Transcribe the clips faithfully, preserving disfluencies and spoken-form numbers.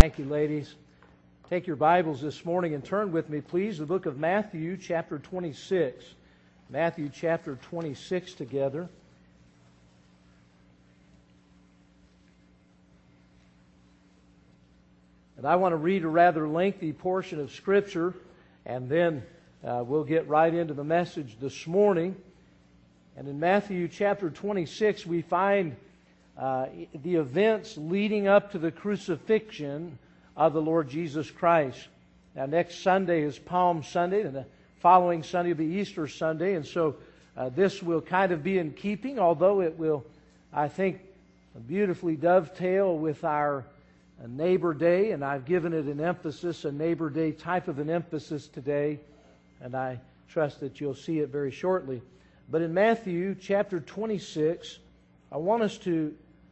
Thank you, ladies. Take your Bibles this morning and turn with me, please, the book of Matthew, chapter twenty-six. Matthew, chapter twenty-six together. And I want to read a rather lengthy portion of Scripture, and then uh, we'll get right into the message this morning. And in Matthew, chapter twenty-six, we find Uh, the events leading up to the crucifixion of the Lord Jesus Christ. Now, next Sunday is Palm Sunday, and the following Sunday will be Easter Sunday, and so uh, this will kind of be in keeping, although it will, I think, beautifully dovetail with our uh, Neighbor Day, and I've given it an emphasis, a Neighbor Day type of an emphasis today, and I trust that you'll see it very shortly. But in Matthew chapter twenty-six, I want us to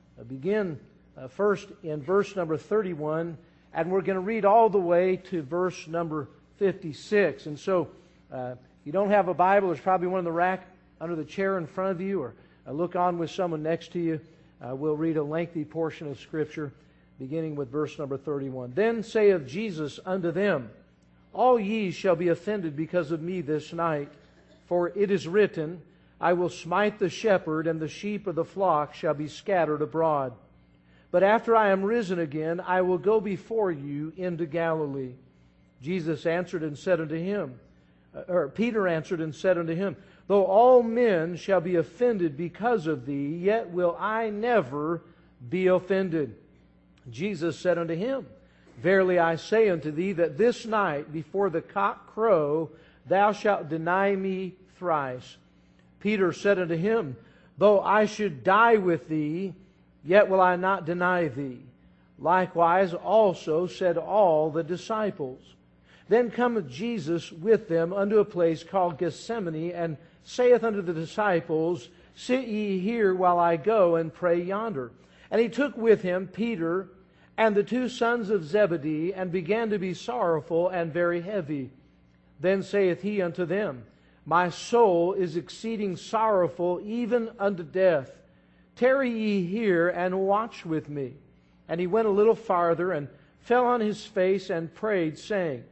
begin uh, first in verse number thirty-one, and we're going to read all the way to verse number fifty-six. And so, uh, if you don't have a Bible, there's probably one in the rack under the chair in front of you, or uh, look on with someone next to you. Uh, we'll read a lengthy portion of Scripture, beginning with verse number thirty-one. Then saith Jesus unto them, All ye shall be offended because of me this night, for it is written, I will smite the shepherd, and the sheep of the flock shall be scattered abroad. But after I am risen again, I will go before you into Galilee. Jesus answered and said unto him, or Peter answered and said unto him, Though all men shall be offended because of thee, yet will I never be offended. Jesus said unto him, Verily I say unto thee, that this night before the cock crow, thou shalt deny me thrice. Peter said unto him, Though I should die with thee, yet will I not deny thee. Likewise also said all the disciples. Then cometh Jesus with them unto a place called Gethsemane, and saith unto the disciples, Sit ye here while I go and pray yonder. And he took with him Peter and the two sons of Zebedee, and began to be sorrowful and very heavy. Then saith he unto them, My soul is exceeding sorrowful, even unto death. Tarry ye here, and watch with me. And he went a little farther, and fell on his face, and prayed, saying,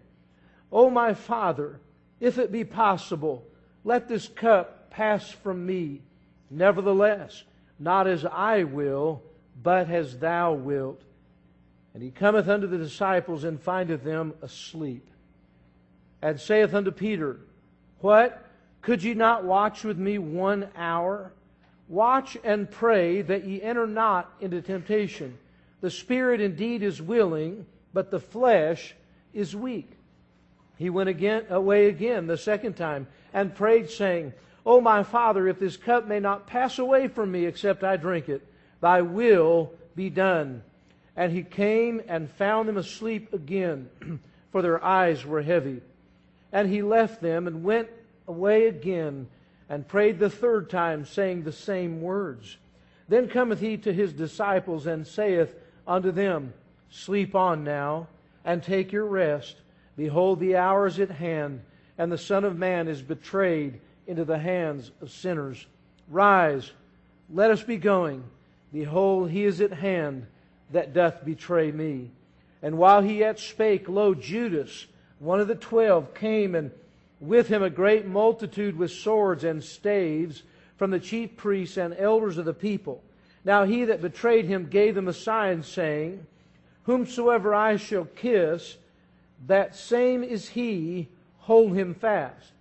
O my Father, if it be possible, let this cup pass from me. Nevertheless, not as I will, but as thou wilt. And he cometh unto the disciples, and findeth them asleep. And saith unto Peter, What? Could ye not watch with me one hour? Watch and pray that ye enter not into temptation. The spirit indeed is willing, but the flesh is weak. He went again away again the second time, and prayed, saying, O my Father, if this cup may not pass away from me, except I drink it, thy will be done. And he came and found them asleep again, for their eyes were heavy. And he left them, and went away again, and prayed the third time, saying the same words. Then cometh he to his disciples, and saith unto them, Sleep on now, and take your rest. Behold, the hour is at hand, and the Son of Man is betrayed into the hands of sinners. Rise, let us be going. Behold, he is at hand that doth betray me. And while he yet spake, lo, Judas, one of the twelve, came, and with him a great multitude with swords and staves from the chief priests and elders of the people. Now he that betrayed him gave them a sign, saying, Whomsoever I shall kiss, that same is he, hold him fast.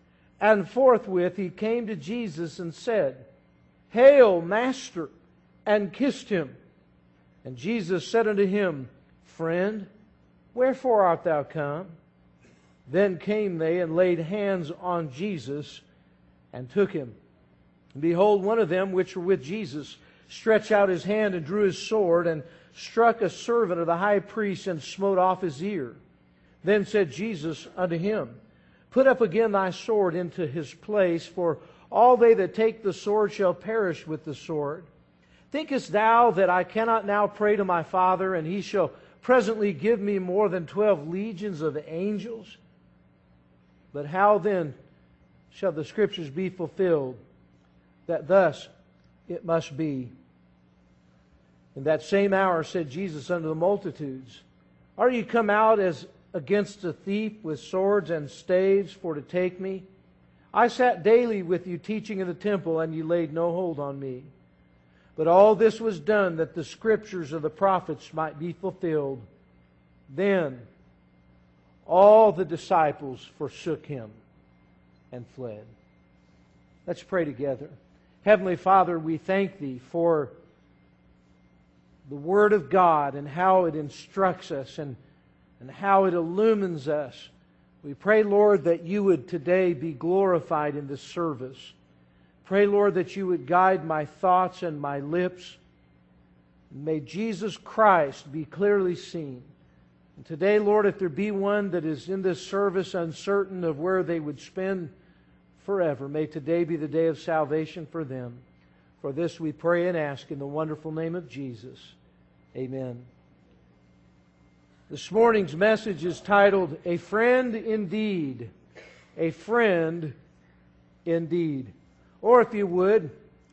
And forthwith he came to Jesus and said, Hail, Master, and kissed him. And Jesus said unto him, Friend, wherefore art thou come? Then came they and laid hands on Jesus and took him. And behold, one of them which were with Jesus stretched out his hand and drew his sword and struck a servant of the high priest and smote off his ear. Then said Jesus unto him, Put up again thy sword into his place, for all they that take the sword shall perish with the sword. Thinkest thou that I cannot now pray to my Father, and he shall presently give me more than twelve legions of angels? But how then shall the Scriptures be fulfilled, that thus it must be? In that same hour said Jesus unto the multitudes, Are you come out as against a thief with swords and staves for to take me? I sat daily with you teaching in the temple, and you laid no hold on me. But all this was done that the Scriptures of the prophets might be fulfilled. Then all the disciples forsook Him and fled. Let's pray together. Heavenly Father, we thank Thee for the Word of God and how it instructs us and, and how it illumines us. We pray, Lord, that You would today be glorified in this service. Pray, Lord, that You would guide my thoughts and my lips. May Jesus Christ be clearly seen. And today, Lord, if there be one that is in this service uncertain of where they would spend forever, may today be the day of salvation for them. For this we pray and ask in the wonderful name of Jesus. Amen. This morning's message is titled, A Friend Indeed. A Friend Indeed. Or if you would,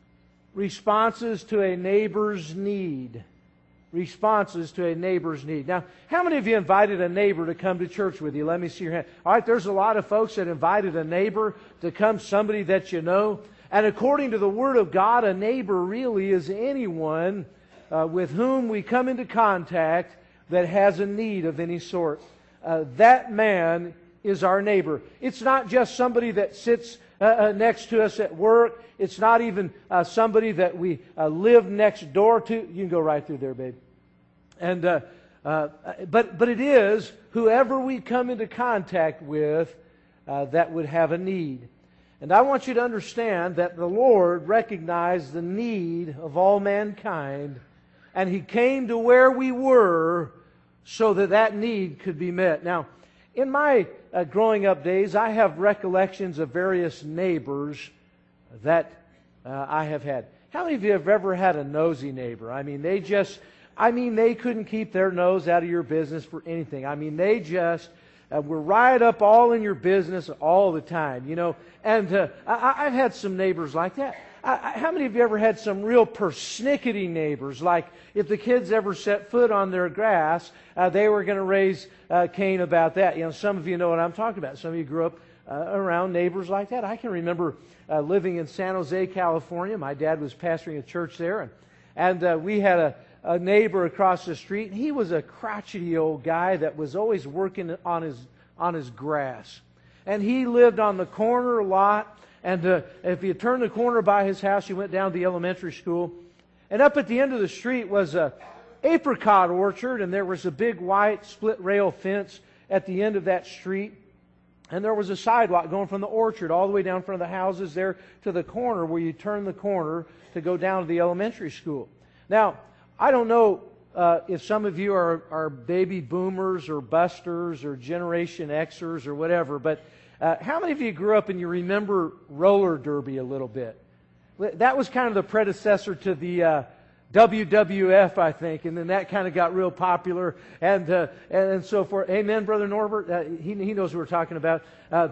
Responses to a Neighbor's Need. Responses to a neighbor's need. Now, how many of you invited a neighbor to come to church with you? Let me see your hand. All right, there's a lot of folks that invited a neighbor to come, somebody that you know. And according to the Word of God, a neighbor really is anyone uh, with whom we come into contact that has a need of any sort. Uh, that man is our neighbor. It's not just somebody that sits uh, uh, next to us at work. It's not even uh, somebody that we uh, live next door to. You can go right through there, babe. And uh, uh, but but it is whoever we come into contact with uh, that would have a need. And I want you to understand that the Lord recognized the need of all mankind, and He came to where we were so that that need could be met. Now, in my uh, growing up days, I have recollections of various neighbors that uh, I have had. How many of you have ever had a nosy neighbor? I mean, they just, I mean, they couldn't keep their nose out of your business for anything. I mean, they just uh, were right up all in your business all the time, you know. And uh, I, I've had some neighbors like that. I, I, how many of you ever had some real persnickety neighbors? Like if the kids ever set foot on their grass, uh, they were going to raise uh, Cain about that. You know, some of you know what I'm talking about. Some of you grew up uh, around neighbors like that. I can remember uh, living in San Jose, California. My dad was pastoring a church there, and and uh, we had a, a neighbor across the street. And he was a crotchety old guy that was always working on his on his grass, and he lived on the corner lot. And uh, if you turned the corner by his house, you went down to the elementary school. And up at the end of the street was a apricot orchard, and there was a big white split rail fence at the end of that street. And there was a sidewalk going from the orchard all the way down in front of the houses there to the corner where you turn the corner to go down to the elementary school. Now, I don't know uh, if some of you are, are baby boomers or busters or Generation Xers or whatever, but Uh, how many of you grew up and you remember roller derby a little bit? That was kind of the predecessor to the uh, W W F, I think, and then that kind of got real popular and uh, and so forth. Amen, Brother Norbert. Uh, he he knows what we're talking about. Uh,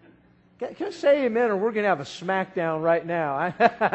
can, can I say amen, or we're going to have a smackdown right now?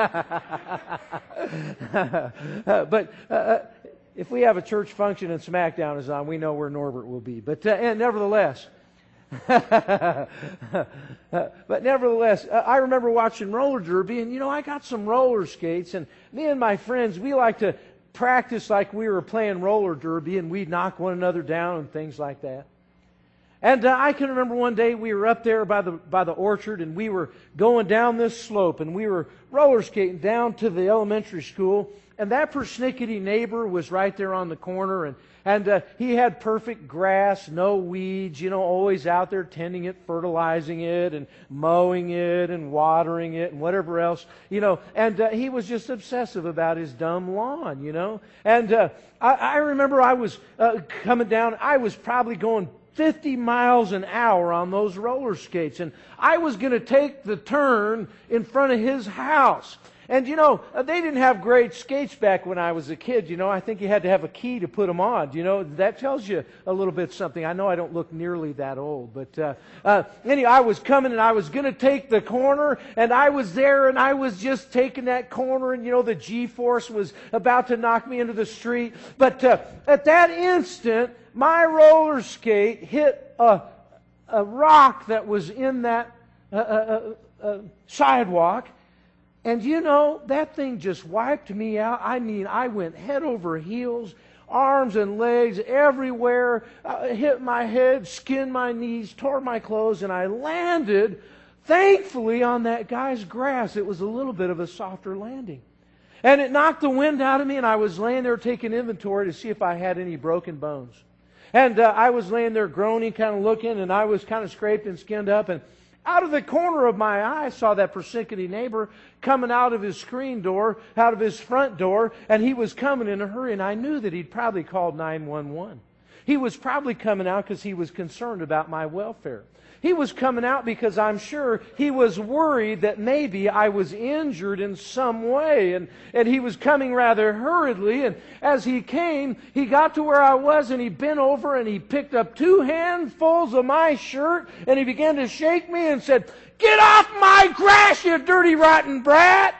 uh, but uh, if we have a church function and smackdown is on, we know where Norbert will be. But uh, and nevertheless. uh, but nevertheless, uh, I remember watching roller derby, and you know, I got some roller skates, and me and my friends, we like to practice like we were playing roller derby, and we'd knock one another down and things like that. And uh, I can remember one day we were up there by the by the orchard, and we were going down this slope, and we were roller skating down to the elementary school, and that persnickety neighbor was right there on the corner, and And uh, he had perfect grass, no weeds, you know, always out there tending it, fertilizing it, and mowing it, and watering it, and whatever else, you know. And uh, he was just obsessive about his dumb lawn, you know. And uh, I, I remember I was uh, coming down, I was probably going fifty miles an hour on those roller skates. And I was going to take the turn in front of his house. And you know, they didn't have great skates back when I was a kid. You know, I think you had to have a key to put them on. You know, that tells you a little bit something. I know I don't look nearly that old, but uh, uh, anyway, I was coming and I was going to take the corner, and I was there and I was just taking that corner, and you know, the G-force was about to knock me into the street. But uh, at that instant, my roller skate hit a, a rock that was in that uh, uh, uh, sidewalk. And you know, that thing just wiped me out. I mean, I went head over heels, arms and legs everywhere, uh, hit my head, skinned my knees, tore my clothes, and I landed, thankfully, on that guy's grass. It was a little bit of a softer landing. And it knocked the wind out of me, and I was laying there taking inventory to see if I had any broken bones. And uh, I was laying there groaning, kind of looking, and I was kind of scraped and skinned up, and out of the corner of my eye, I saw that persnickety neighbor coming out of his screen door, out of his front door, and he was coming in a hurry, and I knew that he'd probably called nine one one. He was probably coming out because he was concerned about my welfare. He was coming out because I'm sure he was worried that maybe I was injured in some way. And, and he was coming rather hurriedly. And as he came, he got to where I was and he bent over and he picked up two handfuls of my shirt and he began to shake me and said, "Get off my grass, you dirty rotten brat!"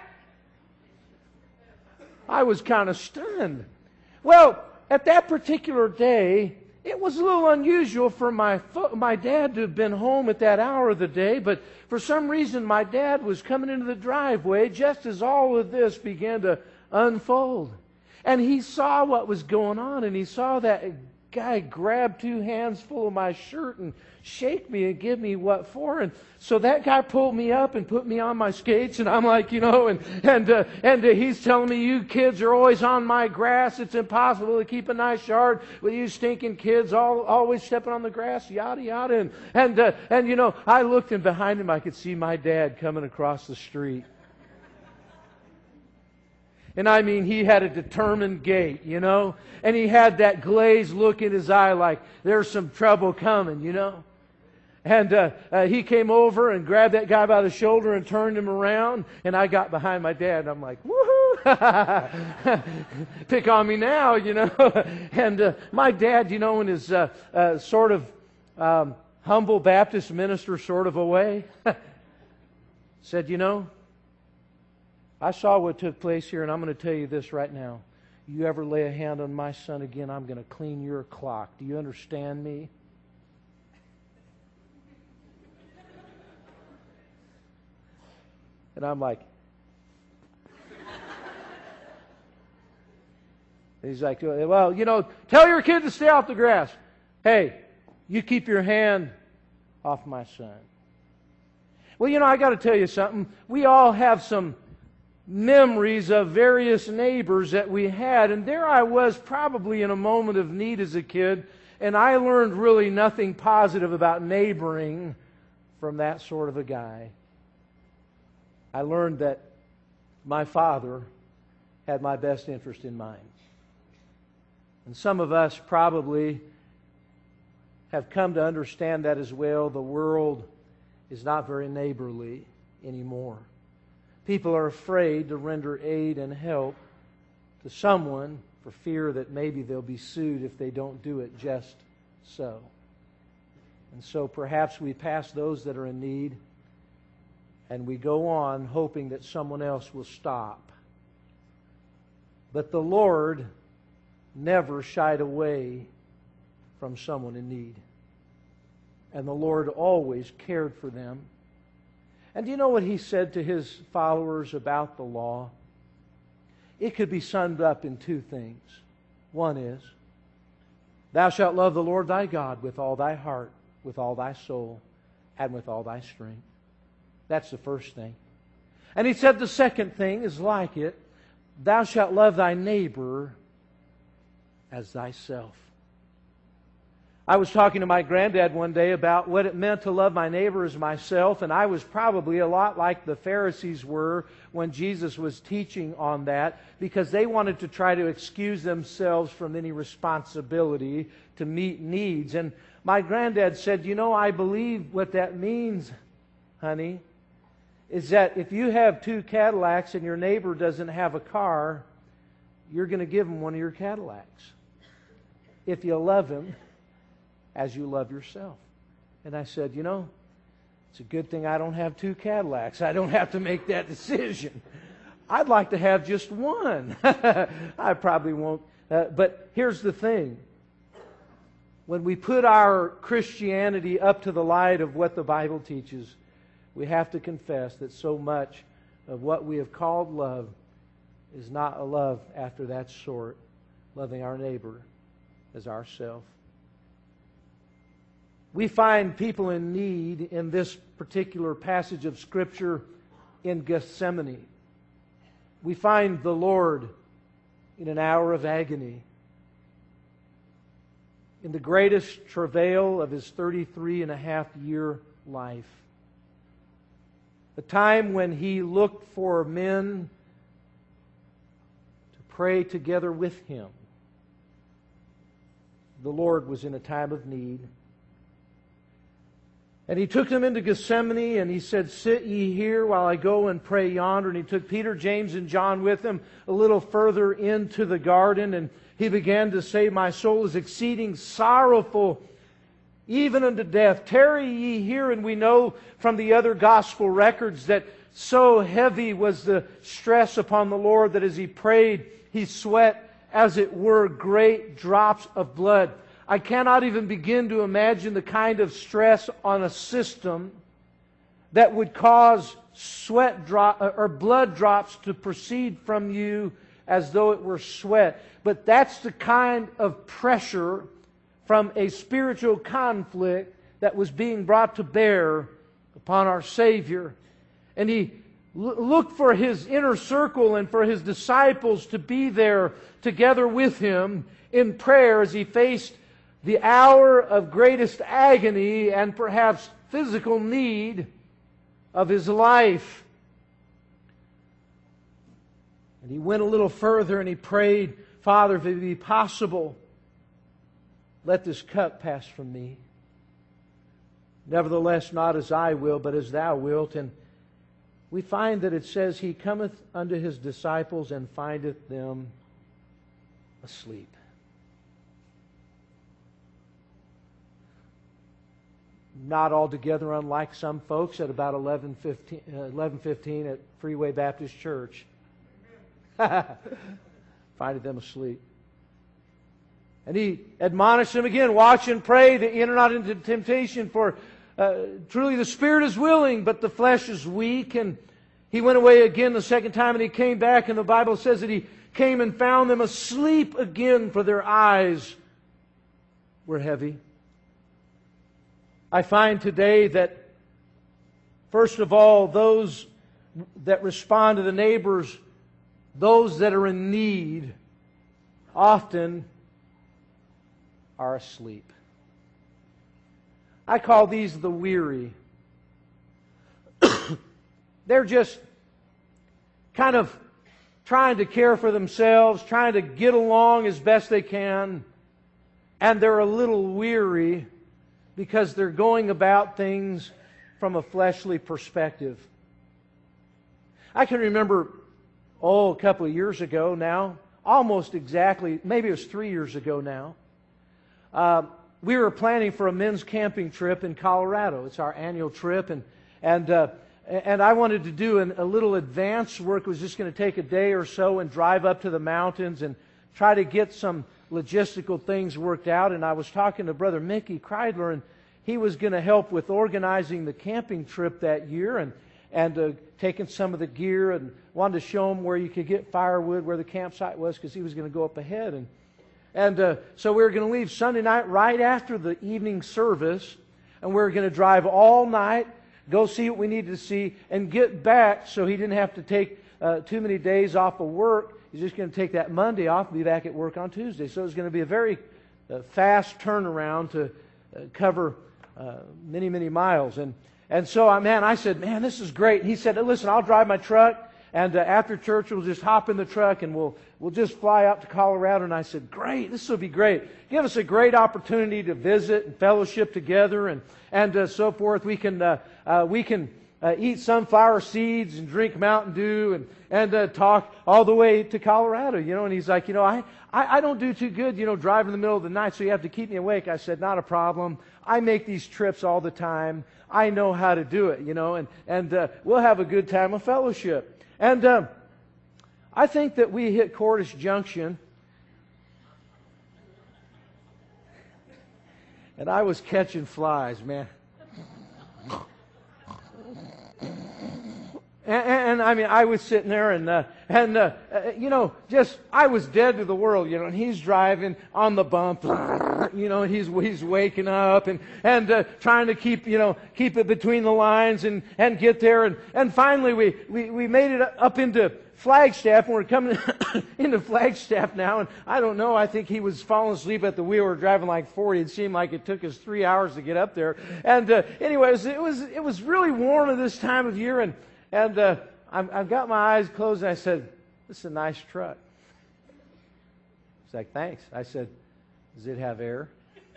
I was kind of stunned. Well, at that particular day, it was a little unusual for my fo- my dad to have been home at that hour of the day, but for some reason my dad was coming into the driveway just as all of this began to unfold. And he saw what was going on, and he saw that guy grab two hands full of my shirt and shake me and give me what for. And so that guy pulled me up and put me on my skates, and I'm like, you know, and and uh, and uh, he's telling me, "You kids are always on my grass. It's impossible to keep a nice yard with you stinking kids all always stepping on the grass," yada yada. And and uh, and you know, I looked, and behind him I could see my dad coming across the street. And I mean, he had a determined gait, you know, and he had that glazed look in his eye like there's some trouble coming, you know. And uh, uh, he came over and grabbed that guy by the shoulder and turned him around. And I got behind my dad, and I'm like, "Woohoo! Pick on me now," you know. And uh, my dad, you know, in his uh, uh, sort of um, humble Baptist minister sort of a way, said, "You know, I saw what took place here, and I'm going to tell you this right now. You ever lay a hand on my son again, I'm going to clean your clock. Do you understand me?" And I'm like, and he's like, "Well, you know, tell your kid to stay off the grass. Hey, you keep your hand off my son." Well, you know, I got to tell you something. We all have some memories of various neighbors that we had, and there I was probably in a moment of need as a kid, and I learned really nothing positive about neighboring from that sort of a guy. I learned that my father had my best interest in mind. And some of us probably have come to understand that as well. The world is not very neighborly anymore. People are afraid to render aid and help to someone for fear that maybe they'll be sued if they don't do it just so. And so perhaps we pass those that are in need and we go on hoping that someone else will stop. But the Lord never shied away from someone in need. And the Lord always cared for them. And do you know what He said to His followers about the law? It could be summed up in two things. One is, "Thou shalt love the Lord thy God with all thy heart, with all thy soul, and with all thy strength." That's the first thing. And He said the second thing is like it. "Thou shalt love thy neighbor as thyself." I was talking to my granddad one day about what it meant to love my neighbor as myself, and I was probably a lot like the Pharisees were when Jesus was teaching on that, because they wanted to try to excuse themselves from any responsibility to meet needs. And my granddad said, "You know, I believe what that means, honey, is that if you have two Cadillacs and your neighbor doesn't have a car, you're going to give him one of your Cadillacs. If you love him as you love yourself. And I said, you know, it's a good thing I don't have two Cadillacs. I don't have to make that decision. I'd like to have just one. I probably won't. Uh, but here's the thing. When we put our Christianity up to the light of what the Bible teaches, we have to confess that so much of what we have called love is not a love after that sort, loving our neighbor as ourself. We find people in need in this particular passage of Scripture in Gethsemane. We find the Lord in an hour of agony, in the greatest travail of His thirty-three and a half year life. A time when He looked for men to pray together with Him. The Lord was in a time of need. And He took them into Gethsemane and He said, sit ye here while I go and pray yonder. And He took Peter, James, and John with Him a little further into the garden. And He began to say, my soul is exceeding sorrowful, even unto death. Tarry ye here. And we know from the other gospel records that so heavy was the stress upon the Lord that as He prayed, He sweat, as it were, great drops of blood. I cannot even begin to imagine the kind of stress on a system that would cause sweat drop or blood drops to proceed from you as though it were sweat. But that's the kind of pressure from a spiritual conflict that was being brought to bear upon our Savior. And He looked for His inner circle and for His disciples to be there together with Him in prayer as He faced the hour of greatest agony and perhaps physical need of His life. And He went a little further and He prayed, Father, if it be possible, let this cup pass from me. Nevertheless, not as I will, but as Thou wilt. And we find that it says, He cometh unto His disciples and findeth them asleep. Not altogether unlike some folks at about eleven fifteen, uh, eleven fifteen at Freeway Baptist Church. Findeth them asleep. And He admonished them again, watch and pray that ye enter not into temptation, for uh, truly the spirit is willing, but the flesh is weak. And He went away again the second time, and He came back, and the Bible says that He came and found them asleep again, for their eyes were heavy. I find today that, first of all, those that respond to the neighbors, those that are in need, often are asleep. I call these the weary. They're just kind of trying to care for themselves, trying to get along as best they can, and they're a little weary because they're going about things from a fleshly perspective. I can remember, oh, a couple of years ago now, almost exactly, maybe it was three years ago now, uh, we were planning for a men's camping trip in Colorado. It's our annual trip, and and uh, and I wanted to do an, a little advance work. It was just going to take a day or so and drive up to the mountains and try to get some logistical things worked out. And I was talking to Brother Mickey Kreidler, and he was going to help with organizing the camping trip that year and and uh, taking some of the gear, and wanted to show him where you could get firewood, where the campsite was, because he was going to go up ahead. And and uh, so we were going to leave Sunday night right after the evening service, and we were going to drive all night, go see what we needed to see, and get back so he didn't have to take uh, too many days off of work. He's just going to take that Monday off and be back at work on Tuesday. So it was going to be a very uh, fast turnaround to uh, cover uh, many, many miles. And and so, uh, man, I said, man, this is great. And he said, listen, I'll drive my truck, and uh, after church we'll just hop in the truck and we'll we'll just fly out to Colorado. And I said, great, this will be great. Give us a great opportunity to visit and fellowship together and and uh, so forth. We can uh, uh, we can uh, eat sunflower seeds and drink Mountain Dew and, and uh, talk all the way to Colorado, you know. And he's like, you know, I, I, I don't do too good, you know, driving in the middle of the night, so you have to keep me awake. I said, not a problem. I make these trips all the time. I know how to do it, you know, and, and uh, we'll have a good time of fellowship. And uh, I think that we hit Cordish Junction, and I was catching flies, man. And, and, and I mean, I was sitting there, and uh, and uh, uh, you know, just I was dead to the world, you know. And he's driving on the bump, you know, and he's he's waking up and and uh, trying to keep you know keep it between the lines and and get there. And and finally, we we we made it up into Flagstaff, and we're coming into Flagstaff now. And I don't know, I think he was falling asleep at the wheel. We're driving like forty. It seemed like it took us three hours to get up there. And uh, anyways, it was it was really warm at this time of year, and. And uh, I've, I've got my eyes closed, and I said, this is a nice truck. He's like, thanks. I said, does it have air?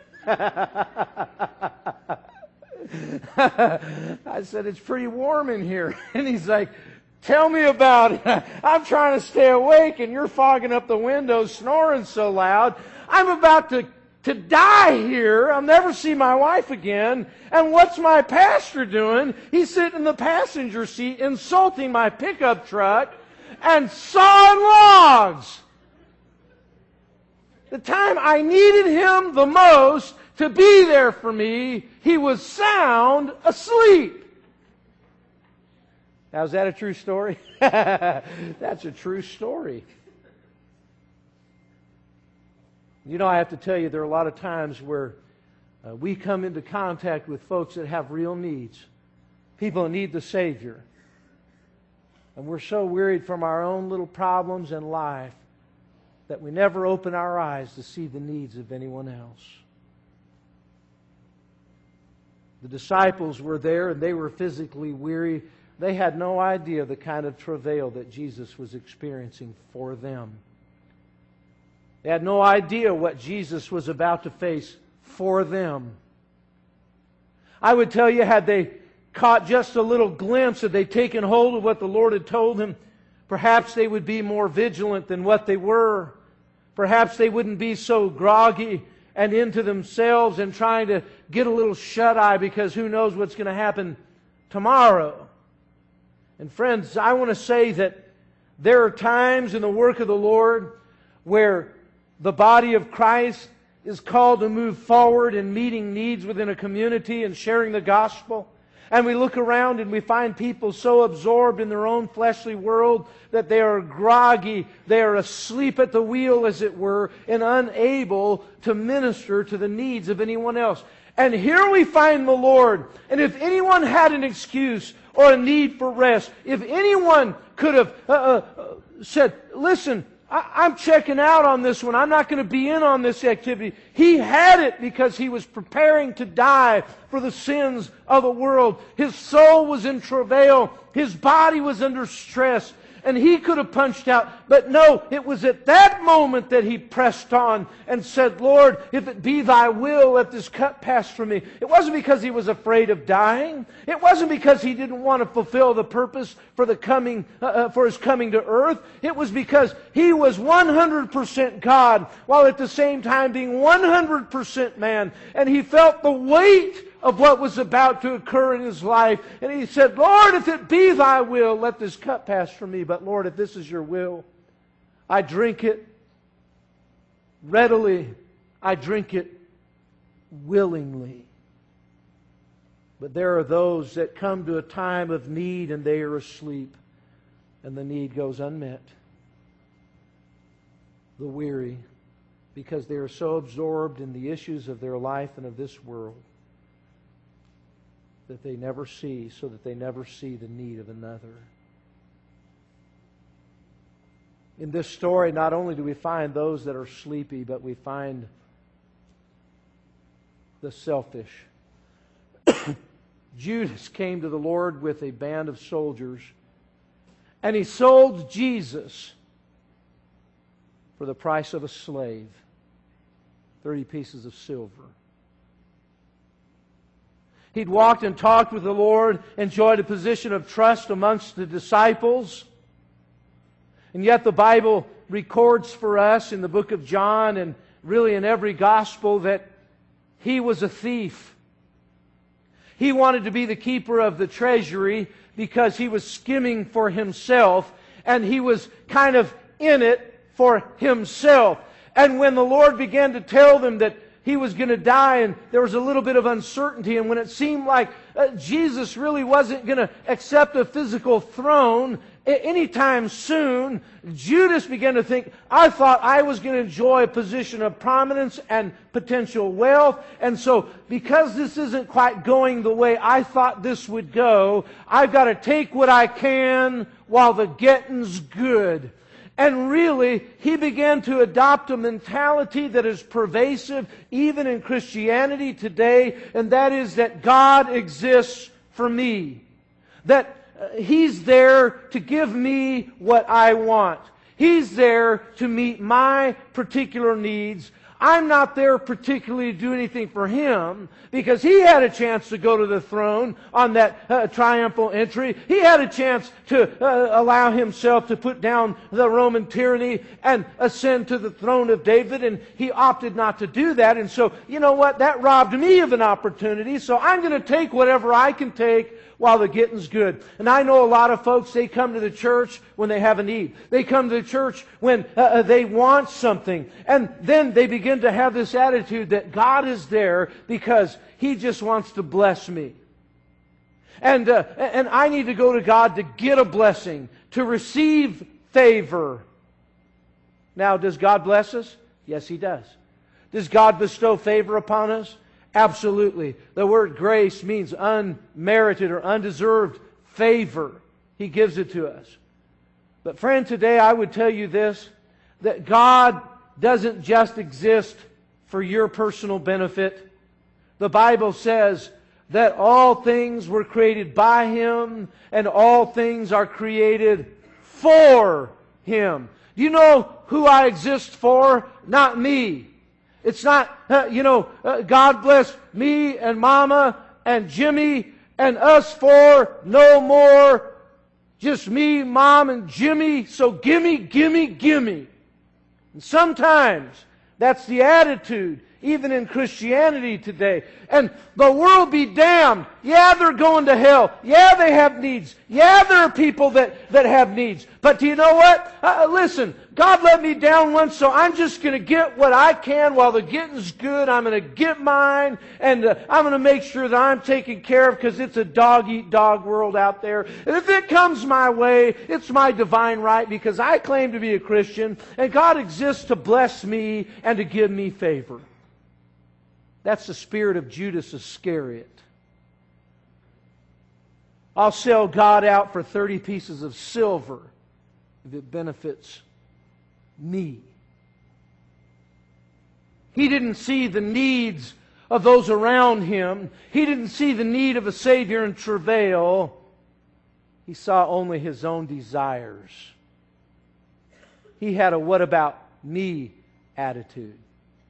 I said, it's pretty warm in here. And he's like, tell me about it. I'm trying to stay awake, and you're fogging up the windows, snoring so loud. I'm about to To die here. I'll never see my wife again. And what's my pastor doing? He's sitting in the passenger seat insulting my pickup truck and sawing logs. The time I needed him the most to be there for me, he was sound asleep. Now, is that a true story? That's a true story. You know, I have to tell you, there are a lot of times where uh, we come into contact with folks that have real needs. People that need the Savior. And we're so wearied from our own little problems in life that we never open our eyes to see the needs of anyone else. The disciples were there and they were physically weary. They had no idea the kind of travail that Jesus was experiencing for them. They had no idea what Jesus was about to face for them. I would tell you, had they caught just a little glimpse, had they taken hold of what the Lord had told them, perhaps they would be more vigilant than what they were. Perhaps they wouldn't be so groggy and into themselves and trying to get a little shut-eye because who knows what's going to happen tomorrow. And friends, I want to say that there are times in the work of the Lord where the body of Christ is called to move forward in meeting needs within a community and sharing the gospel. And we look around and we find people so absorbed in their own fleshly world that they are groggy, they are asleep at the wheel, as it were, and unable to minister to the needs of anyone else. And here we find the Lord. And if anyone had an excuse or a need for rest, if anyone could have uh, uh, said, listen, I'm checking out on this one. I'm not going to be in on this activity. He had it because he was preparing to die for the sins of the world. His soul was in travail. His body was under stress. And he could have punched out. But no, it was at that moment that he pressed on and said, Lord, if it be thy will, let this cup pass from me. It wasn't because he was afraid of dying. It wasn't because he didn't want to fulfill the purpose for the coming, uh, for his coming to earth. It was because he was one hundred percent God, while at the same time being one hundred percent man. And he felt the weight of what was about to occur in his life. And he said, Lord, if it be thy will, let this cup pass from me. But Lord, if this is your will, I drink it readily. I drink it willingly. But there are those that come to a time of need and they are asleep and the need goes unmet. The weary, because they are so absorbed in the issues of their life and of this world, that they never see, so that they never see the need of another. In this story, not only do we find those that are sleepy, but we find the selfish. Judas came to the Lord with a band of soldiers, and he sold Jesus for the price of a slave, thirty pieces of silver. He'd walked and talked with the Lord, enjoyed a position of trust amongst the disciples. And yet the Bible records for us in the book of John and really in every gospel that he was a thief. He wanted to be the keeper of the treasury because he was skimming for himself, and he was kind of in it for himself. And when the Lord began to tell them that He was going to die, and there was a little bit of uncertainty, and when it seemed like uh, Jesus really wasn't going to accept a physical throne anytime soon, Judas began to think, I thought I was going to enjoy a position of prominence and potential wealth, and so because this isn't quite going the way I thought this would go, I've got to take what I can while the getting's good. And really, he began to adopt a mentality that is pervasive even in Christianity today, and that is that God exists for me. That uh, He's there to give me what I want. He's there to meet my particular needs. I'm not there particularly to do anything for Him because He had a chance to go to the throne on that uh, triumphal entry. He had a chance to uh, allow Himself to put down the Roman tyranny and ascend to the throne of David, and He opted not to do that. And so, you know what? That robbed me of an opportunity, so I'm going to take whatever I can take while the getting's good. And I know a lot of folks, they come to the church when they have a need. They come to the church when uh, they want something. And then they begin to have this attitude that God is there because He just wants to bless me. And, uh, and I need to go to God to get a blessing, to receive favor. Now, does God bless us? Yes, He does. Does God bestow favor upon us? Absolutely. The word grace means unmerited or undeserved favor. He gives it to us. But friend, today I would tell you this, that God doesn't just exist for your personal benefit. The Bible says that all things were created by Him and all things are created for Him. Do you know who I exist for? Not me. It's not, uh, you know, uh, God bless me and Mama and Jimmy and us four, no more. Just me, Mom, and Jimmy. So gimme, gimme, gimme. And sometimes that's the attitude, even in Christianity today. And the world be damned. Yeah, they're going to hell. Yeah, they have needs. Yeah, there are people that, that have needs. But do you know what? Uh, listen, God let me down once, so I'm just going to get what I can while the getting's good. I'm going to get mine, and uh, I'm going to make sure that I'm taken care of because it's a dog-eat-dog world out there. And if it comes my way, it's my divine right because I claim to be a Christian, and God exists to bless me and to give me favor. That's the spirit of Judas Iscariot. I'll sell God out for thirty pieces of silver if it benefits me. He didn't see the needs of those around him. He didn't see the need of a Savior in travail. He saw only his own desires. He had a what about me attitude.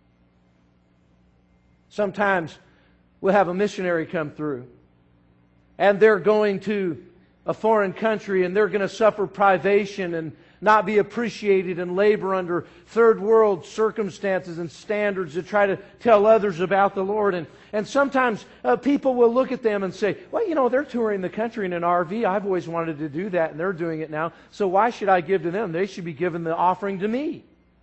Sometimes we'll have a missionary come through, and they're going to a foreign country, and they're going to suffer privation and not be appreciated and labor under third world circumstances and standards to try to tell others about the Lord. And, and sometimes uh, people will look at them and say, well, you know, they're touring the country in an R V. I've always wanted to do that, and they're doing it now. So why should I give to them? They should be giving the offering to me.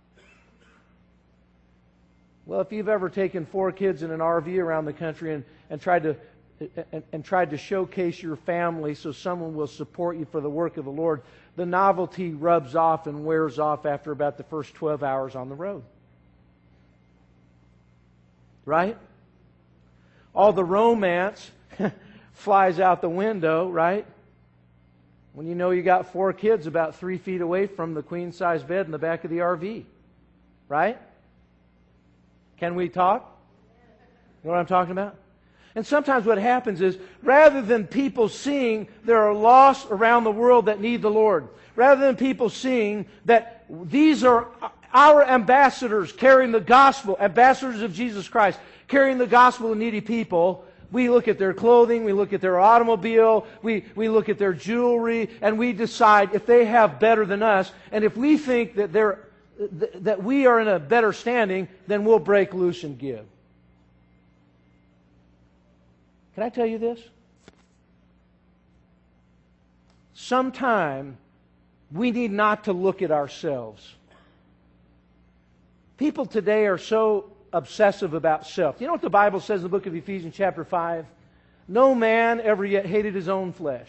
Well, if you've ever taken four kids in an R V around the country and, and tried to and, and tried to showcase your family so someone will support you for the work of the Lord, the novelty rubs off and wears off after about the first twelve hours on the road. Right? All the romance flies out the window, right? When you know you got four kids about three feet away from the queen-size bed in the back of the R V. Right? Can we talk? You know what I'm talking about? And sometimes what happens is, rather than people seeing there are lost around the world that need the Lord, rather than people seeing that these are our ambassadors carrying the gospel, ambassadors of Jesus Christ, carrying the gospel to needy people, We look at their clothing, we look at their automobile, we, we look at their jewelry, and we decide if they have better than us. And if we think that they're that we are in a better standing, then we'll break loose and give. Can I tell you this? Sometime we need not to look at ourselves. People today are so obsessive about self. You know what the Bible says in the book of Ephesians chapter five? No man ever yet hated his own flesh.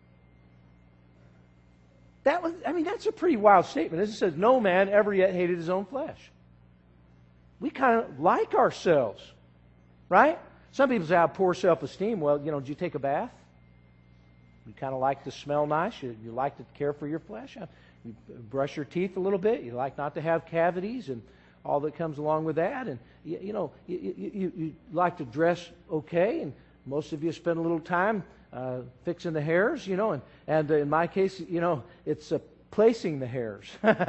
That was, I mean, that's a pretty wild statement. It says, no man ever yet hated his own flesh. We kind of like ourselves, right? Some people say, I have poor self-esteem. Well, you know, did you take a bath? You kind of like to smell nice. You, you like to care for your flesh. You brush your teeth a little bit. You like not to have cavities and all that comes along with that. And, you, you know, you, you, you like to dress okay. And most of you spend a little time Uh, fixing the hairs, you know, and, and uh, in my case, you know, it's uh, placing the hairs.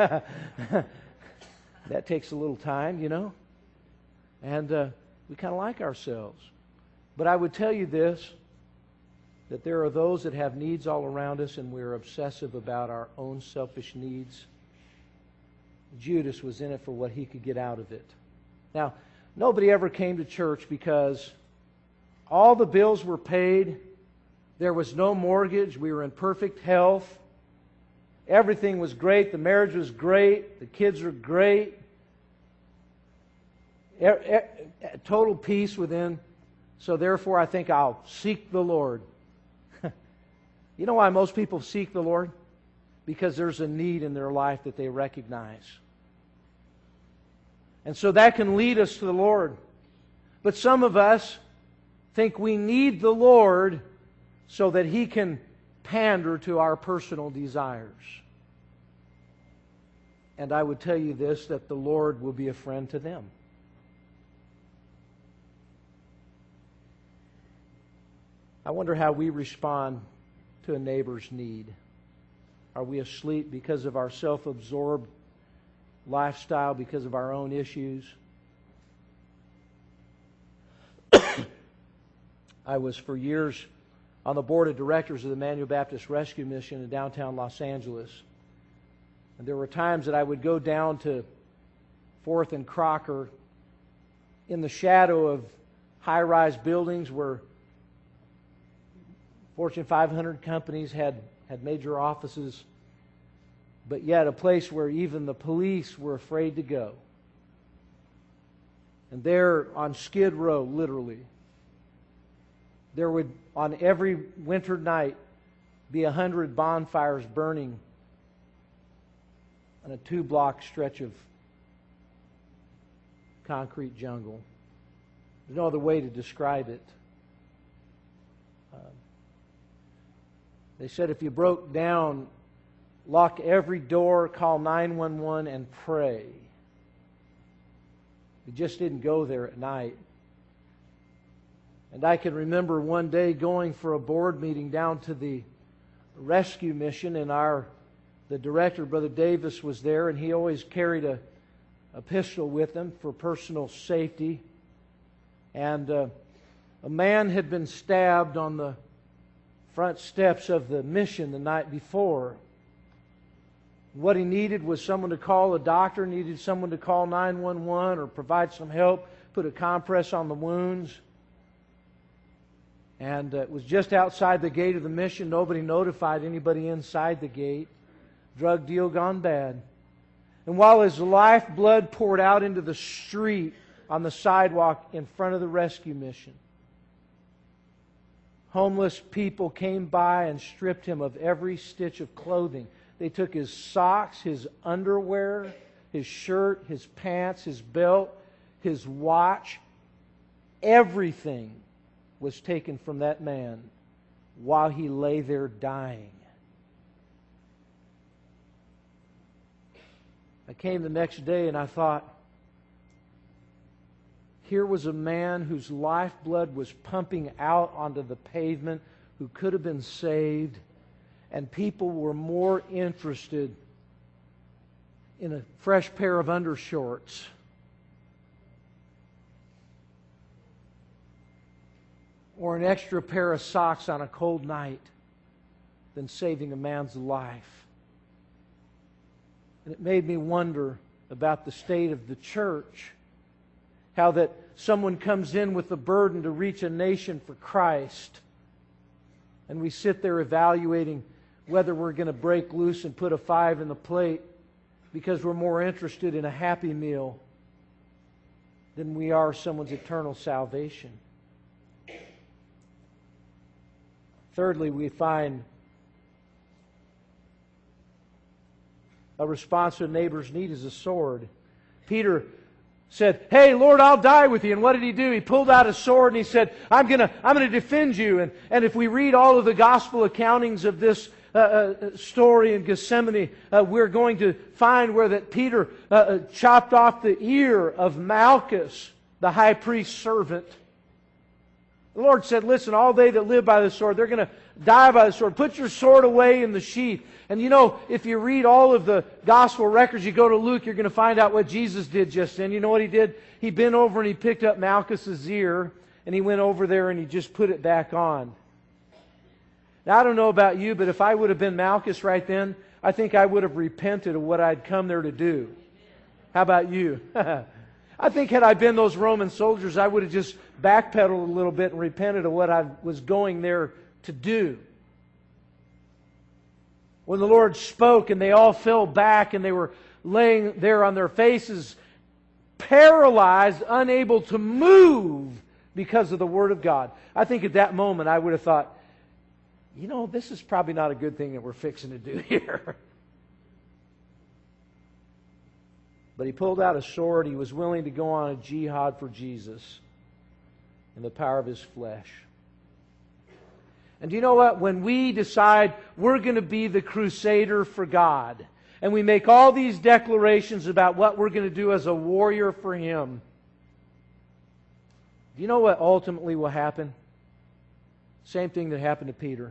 That takes a little time, you know. And uh, we kind of like ourselves. But I would tell you this, that there are those that have needs all around us, and we're obsessive about our own selfish needs. Judas was in it for what he could get out of it. Now, nobody ever came to church because all the bills were paid. There was no mortgage. We were in perfect health. Everything was great. The marriage was great. The kids were great. E- e- total peace within. So therefore, I think I'll seek the Lord. You know why most people seek the Lord? Because there's a need in their life that they recognize. And so that can lead us to the Lord. But some of us think we need the Lord so that He can pander to our personal desires. And I would tell you this, that the Lord will be a friend to them. I wonder how we respond to a neighbor's need. Are we asleep because of our self-absorbed lifestyle, because of our own issues? I was for years on the board of directors of the Emmanuel Baptist Rescue Mission in downtown Los Angeles. And there were times that I would go down to Fourth and Crocker in the shadow of high-rise buildings where Fortune five hundred companies had, had major offices, but yet a place where even the police were afraid to go. And there on Skid Row, literally, there would, on every winter night, be a hundred bonfires burning on a two-block stretch of concrete jungle. There's no other way to describe it. Uh, they said if you broke down, lock every door, call nine one one, and pray. You just didn't go there at night. And I can remember one day going for a board meeting down to the rescue mission, and our the director, Brother Davis, was there, and he always carried a, a pistol with him for personal safety. And uh, a man had been stabbed on the front steps of the mission the night before. What he needed was someone to call a doctor, needed someone to call nine one one or provide some help, put a compress on the wounds. And uh, it was just outside the gate of the mission. Nobody notified anybody inside the gate. Drug deal gone bad. And while his lifeblood poured out into the street on the sidewalk in front of the rescue mission, homeless people came by and stripped him of every stitch of clothing. They took his socks, his underwear, his shirt, his pants, his belt, his watch. Everything was taken from that man while he lay there dying. I came the next day and I thought, here was a man whose lifeblood was pumping out onto the pavement, who could have been saved, and people were more interested in a fresh pair of undershorts or an extra pair of socks on a cold night than saving a man's life. And it made me wonder about the state of the church. How that someone comes in with a burden to reach a nation for Christ, and we sit there evaluating whether we're going to break loose and put a five in the plate because we're more interested in a Happy Meal than we are someone's eternal salvation. Thirdly, we find a response to a neighbor's need is a sword. Peter said, "Hey, Lord, I'll die with you." And what did he do? He pulled out a sword and he said, I'm going to I'm going to defend you. And, and if we read all of the gospel accountings of this uh, uh, story in Gethsemane, uh, we're going to find where that Peter uh, uh, chopped off the ear of Malchus, the high priest's servant. The Lord said, listen, all they that live by the sword, they're going to die by the sword. Put your sword away in the sheath. And you know, if you read all of the gospel records, you go to Luke, you're going to find out what Jesus did just then. You know what He did? He bent over and He picked up Malchus's ear, and He went over there and He just put it back on. Now, I don't know about you, but if I would have been Malchus right then, I think I would have repented of what I'd come there to do. How about you? I think had I been those Roman soldiers, I would have just backpedaled a little bit and repented of what I was going there to do. When the Lord spoke and they all fell back and they were laying there on their faces, paralyzed, unable to move because of the Word of God. I think at that moment I would have thought, you know, this is probably not a good thing that we're fixing to do here. But he pulled out a sword. He was willing to go on a jihad for Jesus in the power of his flesh. And do you know what? When we decide we're going to be the crusader for God, and we make all these declarations about what we're going to do as a warrior for Him, do you know what ultimately will happen? Same thing that happened to Peter.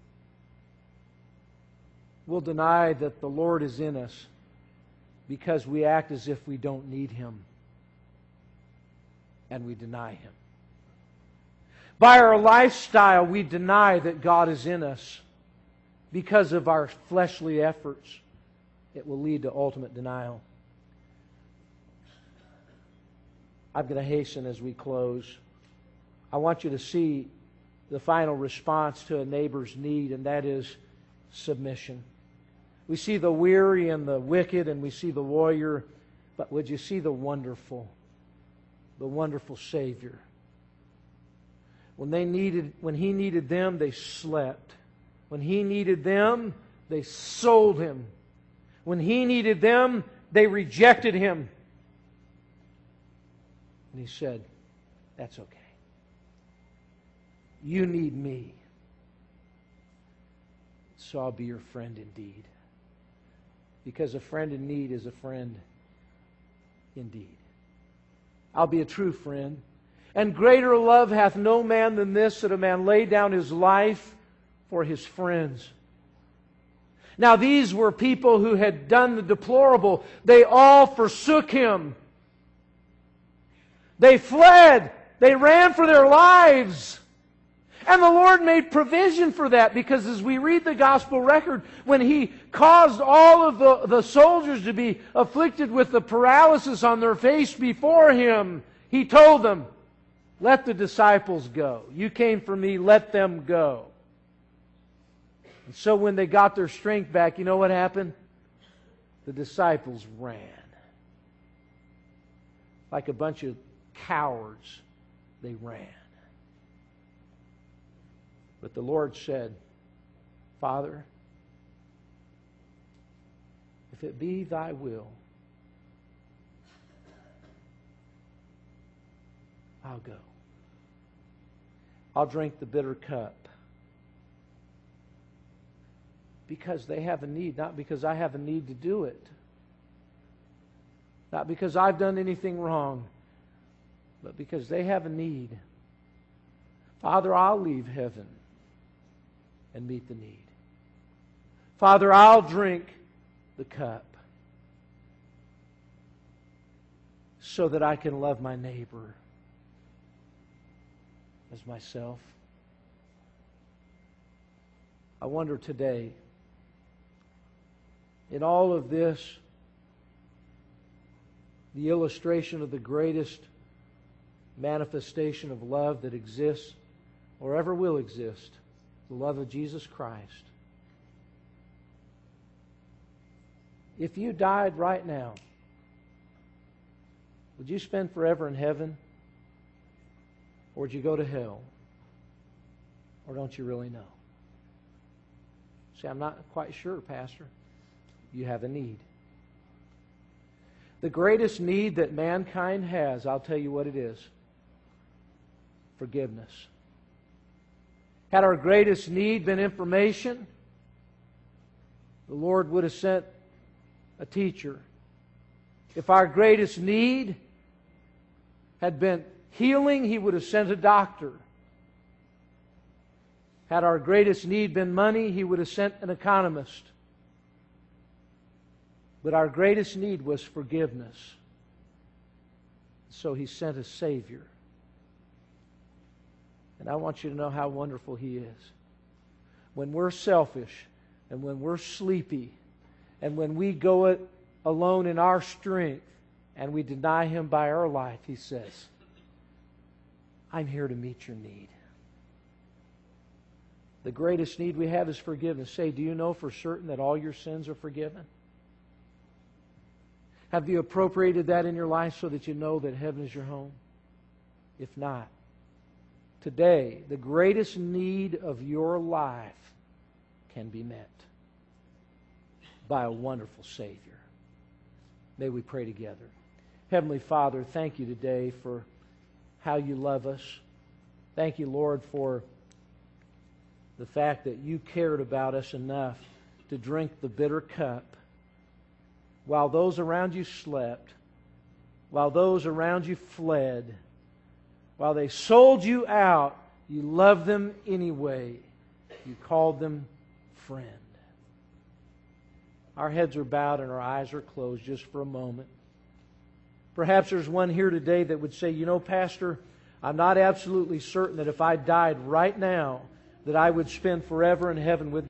We'll deny that the Lord is in us because we act as if we don't need Him, and we deny Him. By our lifestyle, we deny that God is in us. Because of our fleshly efforts, it will lead to ultimate denial. I'm going to hasten as we close. I want you to see the final response to a neighbor's need, and that is submission. We see the weary and the wicked, and we see the warrior, but would you see the wonderful, the wonderful Savior? When they needed, when He needed them, they slept. When He needed them, they sold Him. When He needed them, they rejected Him. And He said, that's okay. You need me, so I'll be your friend indeed. Because a friend in need is a friend indeed. I'll be a true friend. And greater love hath no man than this, that a man lay down his life for his friends. Now these were people who had done the deplorable. They all forsook Him. They fled. They ran for their lives. And the Lord made provision for that, because as we read the gospel record, when He caused all of the, the soldiers to be afflicted with the paralysis on their face before Him, He told them, let the disciples go. You came for me, let them go. And so when they got their strength back, you know what happened? The disciples ran. Like a bunch of cowards, they ran. But the Lord said, Father, if it be Thy will, I'll go. I'll drink the bitter cup. Because they have a need, not because I have a need to do it. Not because I've done anything wrong, but because they have a need. Father, I'll leave heaven and meet the need. Father, I'll drink the cup so that I can love my neighbor as myself. I wonder today, in all of this, the illustration of the greatest manifestation of love that exists or ever will exist, the love of Jesus Christ. If you died right now, would you spend forever in heaven? Or would you go to hell? Or don't you really know? See, I'm not quite sure, Pastor. You have a need. The greatest need that mankind has, I'll tell you what it is. Forgiveness. Had our greatest need been information, the Lord would have sent a teacher. If our greatest need had been healing, He would have sent a doctor. Had our greatest need been money, He would have sent an economist. But our greatest need was forgiveness. So He sent a Savior. And I want you to know how wonderful He is. When we're selfish, and when we're sleepy, and when we go it alone in our strength, and we deny Him by our life, He says, I'm here to meet your need. The greatest need we have is forgiveness. Say, do you know for certain that all your sins are forgiven? Have you appropriated that in your life so that you know that heaven is your home? If not, today, the greatest need of your life can be met by a wonderful Savior. May we pray together. Heavenly Father, thank you today for how you love us. Thank you, Lord, for the fact that you cared about us enough to drink the bitter cup while those around you slept, while those around you fled, while they sold you out, you loved them anyway. You called them friend. Our heads are bowed and our eyes are closed just for a moment. Perhaps there's one here today that would say, you know, Pastor, I'm not absolutely certain that if I died right now, that I would spend forever in heaven with